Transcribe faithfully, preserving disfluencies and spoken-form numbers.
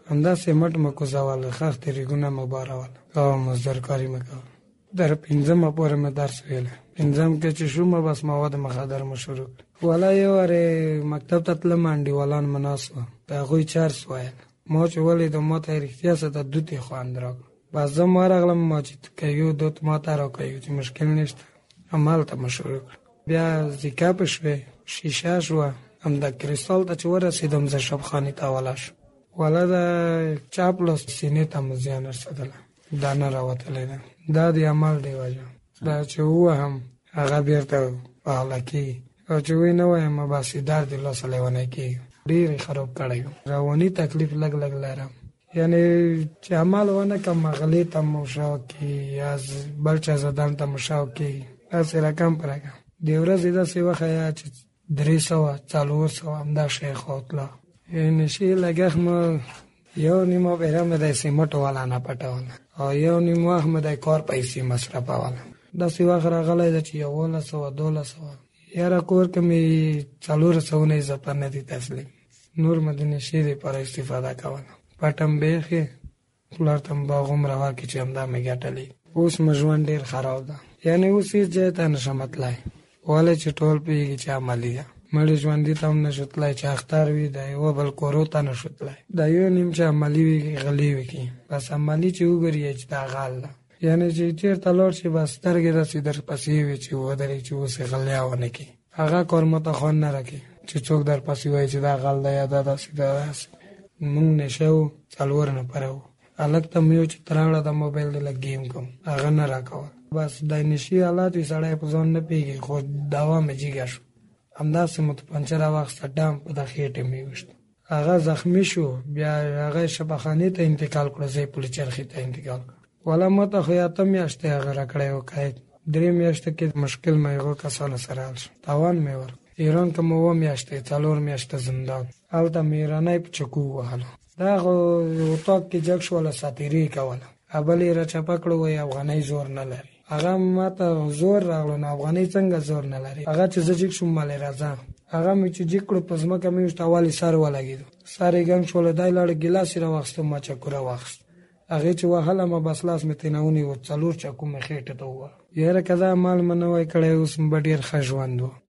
همداسې مټ مو کوزول، خښتې ریګونه مو بارول او مزدور کاري مو کول. در پنځمه پورې مې درس ویلی. پنځم کې چې شومه بس مواد مخدر مو شروع کړ. والا یو وارې مکتب ته تلم، انډیوالان مې ناست وه، د هغوی چرس ویل. ما چې ولیدم ما ته یې رښتیا څه ته دوت یې خوند راکړ. بس زه هم ورغلم، ما چې کیو دوت ما ته راکوي چې مشکل نشته. همالته مې شروع کړ. بیا زیکاپ شوې، شیشه شوه. همدا کریستال ته چې ورسېدم زه شبخانې ته ولا شوم. والا د چاپ لاس سینې ته مې زیان رسېدلی، دانه راوتلی ده. دا د عمل دی وجه دا چې ووهم هغه بیرته پهله کېږي، او چې وی نه وایم بس درد یې لاسه لیونی کېږي. ډېر یې خراب کړی یم. رواني تکلیف لږ لږ لرم، یعنې چې عمل ونه کړم غلې ته مو شوق کېږي یا بل چا زدن ته مو شوق کېږي. داسې رقم په رقم د ورځې داسې وښیه چې درې سوه څلور سوه همدا شی خوتله. نشي لګښت مو یو نیمه بیره مې د سیمټو والا نه پټوله، او یو نیمه وخت مې د کار پیسې مصرفوله. داسې وخت راغلی ده چې یولس سوه دولس سوه یاره کور کې مې څلور سوونه اضافه نه دي تسلیم. نور مې د نشي دپاره استفاده کوله. پټم بیخې پلار ته مې باغوم روا کړي چې همدا مې ګټلي. اوس مې ژوند ډېر خراب ده، یعنې اوس هېڅ ځای ته نشم تللی، ولې چې ټول پوهېږي چې عملي ده. مړي ژوندي ته هم نشو تللی، چې اختر وي د یوه بل کورو ته نشو تللی. دا یو نیم چې عملي وي غلي وي کي، بس عملي چې وګوري چې دا غال ده، یعنې چې چېرته لاړ شي بس سترګې داسې در پسې وي چې ودرېږي چې اوس یې غلیا ونه کړي. هغه کار ماته خوند نه راکوي چې څوک در پسې وایي چې دا غل ده یا دا داسې دا داسې. مونږ نشه وو، څلور نفره وو. هلک ته مې ویل چې ته راوړه د موبایل دی لږ گیم کوم، هغه نه راکول. بس د نشي حالات وي، سړی په ځان نه پوهېږي، خو دوا مې جګه شو. همداسې مو ته پنچره واخیسته، ډام په د خېټې مې ویشت. هغه زخمي شو، بیا هغه شفاخانې ته انتقال کړو، زه یې پل چرخي ته انتقال کړو. والا ما ته خو اته میاشتې هغه راکړی و قید. درې میاشتې کې مشکل مې هغو کسانو سره حل شو، تاوان مې ورکړ. ایران که مو اوه میاشتې څلور میاشتې زندان، هلته مې ایرانی په چکو ووهلو. دا خو اطاق کې جګ شوله، ساتیري یې کوله. بل یې راچپه کړو، وایي افغانۍ زور نه لري. هغه ما ته زور راغلو، نو افغانۍ څنګه زور نه لري؟ هغه چې زه جګ شوم مالې راځه، هغه مې چې جګ کړو په ځمکه مې ویشت، اول یې سر ولګېدو، سر یې ګنګ شوله. دی لاړه ګیلاس یې راواخیستو، ما چکوره واخیست. هغې چې وهلمه بس لاس مې ترېنه ونیو، څلور چکو مې خېټې ته ووهل. یاره که دا عمل مې نه وای کړی اوس به ډېر ښه ژوند و.